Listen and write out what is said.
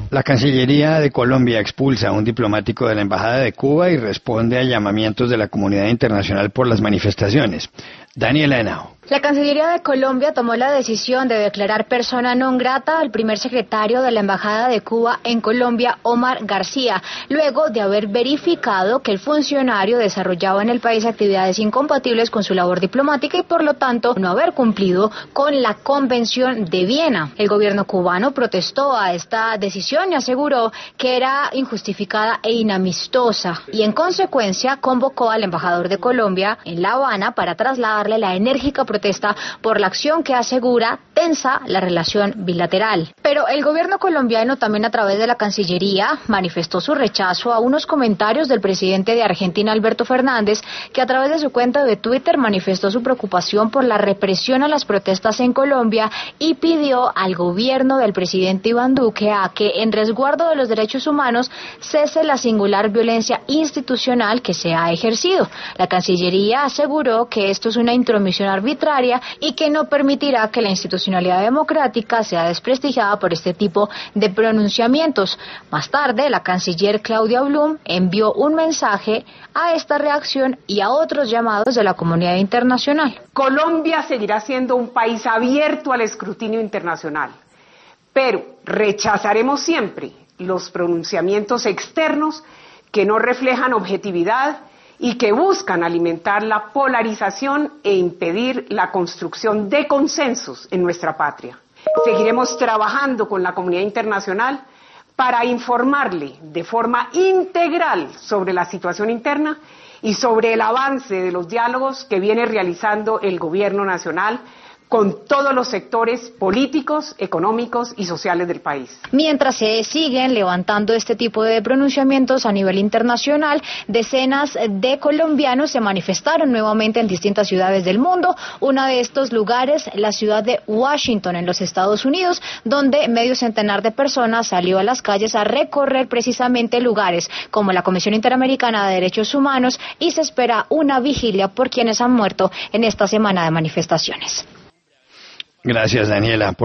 La Cancillería de Colombia expulsa a un diplomático de la Embajada de Cuba y responde a llamamientos de la comunidad internacional por las manifestaciones. Daniela Henao. La Cancillería de Colombia tomó la decisión de declarar persona non grata al primer secretario de la Embajada de Cuba en Colombia, Omar García, luego de haber verificado que el funcionario desarrollaba en el país actividades incompatibles con su labor diplomática y por lo tanto no haber cumplido con la Convención de Viena. El gobierno cubano protestó a esta decisión y aseguró que era injustificada e inamistosa y en consecuencia convocó al embajador de Colombia en La Habana para trasladarle la enérgica protesta por la acción que asegura tensa la relación bilateral. Pero el gobierno colombiano también a través de la Cancillería manifestó su rechazo a unos comentarios del presidente de Argentina, Alberto Fernández, que a través de su cuenta de Twitter manifestó su preocupación por la represión a las protestas en Colombia y pidió al gobierno del presidente Iván Duque a que en resguardo de los derechos humanos cese la singular violencia institucional que se ha ejercido. La Cancillería aseguró que esto es una intromisión arbitraria y que no permitirá que la institucionalidad democrática sea desprestigiada por este tipo de pronunciamientos. Más tarde, la canciller Claudia Blum envió un mensaje a esta reacción y a otros llamados de la comunidad internacional. Colombia seguirá siendo un país abierto al escrutinio internacional, pero rechazaremos siempre los pronunciamientos externos que no reflejan objetividad y que buscan alimentar la polarización e impedir la construcción de consensos en nuestra patria. Seguiremos trabajando con la comunidad internacional para informarle de forma integral sobre la situación interna y sobre el avance de los diálogos que viene realizando el gobierno nacional con todos los sectores políticos, económicos y sociales del país. Mientras se siguen levantando este tipo de pronunciamientos a nivel internacional, decenas de colombianos se manifestaron nuevamente en distintas ciudades del mundo. Uno de estos lugares, la ciudad de Washington, en los Estados Unidos, donde medio centenar de personas salió a las calles a recorrer precisamente lugares como la Comisión Interamericana de Derechos Humanos y se espera una vigilia por quienes han muerto en esta semana de manifestaciones. Gracias, Daniela.